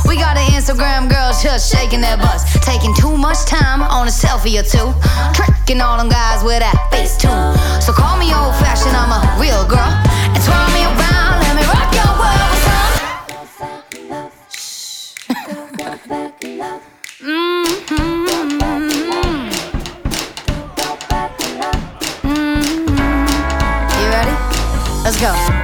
We got an Instagram girls just shaking their butts, taking too much time on a selfie or two, tricking all them guys with that face tune. So call me old fashioned, I'm a real girl, and twirl me around, let me rock your world with some. You ready? Let's go.